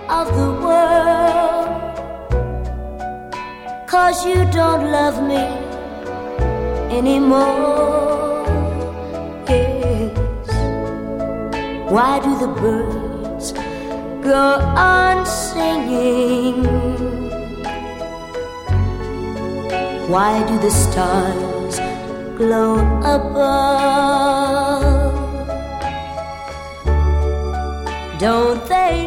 of the world, 'cause you don't love me anymore. Yes, why do the birds go on singing? Why do the stars glow above? Don't they